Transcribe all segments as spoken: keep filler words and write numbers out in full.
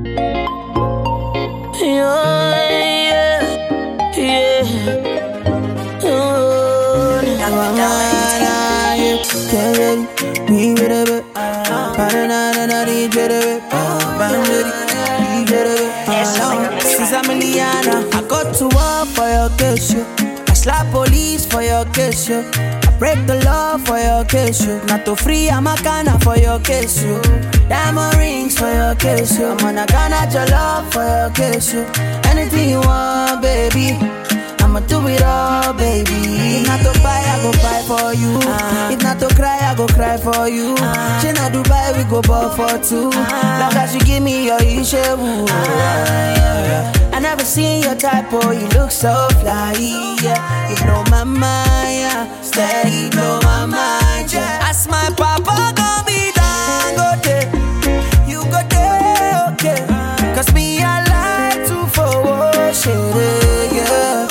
Yeah, yeah, yeah. Oh, me with a bit. Since I'm Liana, I got to war for your case, yo. I slap police for your case, yo. I break the law for your case, yo. Not to free, I'm a canna for your case, yo. Diamond rings for your case, yo. I'm gonna canna your love for your case, yo. Anything you want, baby, I'ma do it all, baby. If not to buy, I go buy for you. Uh, if not to cry, I go cry for you. Uh, China Dubai, we go ball for two. Uh, Long as you give me your issue. Uh, yeah. I never seen your type, oh, you look so fly, yeah. You blow my mind, yeah. Steady blow my mind, yeah. Ask my papa, gon' be down, go there. You go there, okay. Cause me, I like to forward shit, yeah.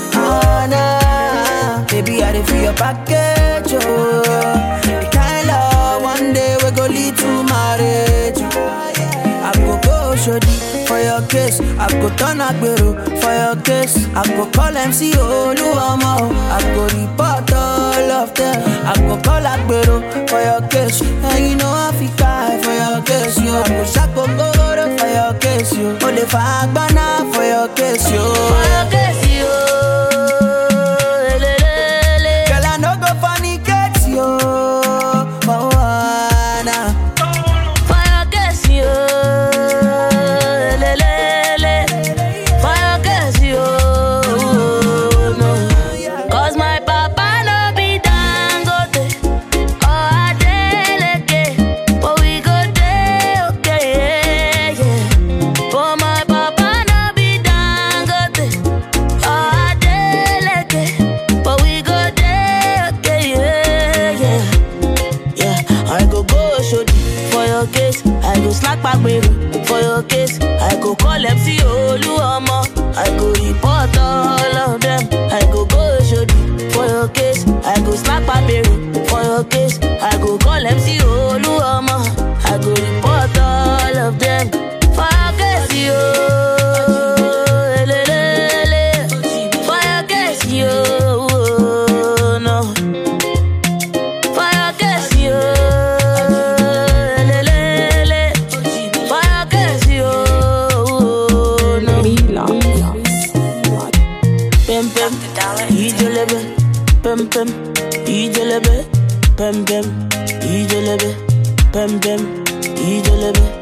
Baby, I did for your package, oh. The kind of one day we go lead to marriage. I go go shorty for your kiss. I go turn a gbero for your kiss. I go call M C Oluwamo. I go report all of them. I go call a gbero for your kiss. And you know I feel cry for your kiss, yo. I go shako go for your kiss, yo. Only for Agbana for your kiss, yo. For your kiss, yo. For your case, I go call M C Oluwamo. I go report all of them. I go go shodi. For your case, I go slap a berry. For your case, I go call M C Oluwamo. I go report all of them. For your case, yo. For your case, yo. No. For your case, yo. Pem pem, ijelebe, pem pem, ijelebe, pem pem, ijelebe.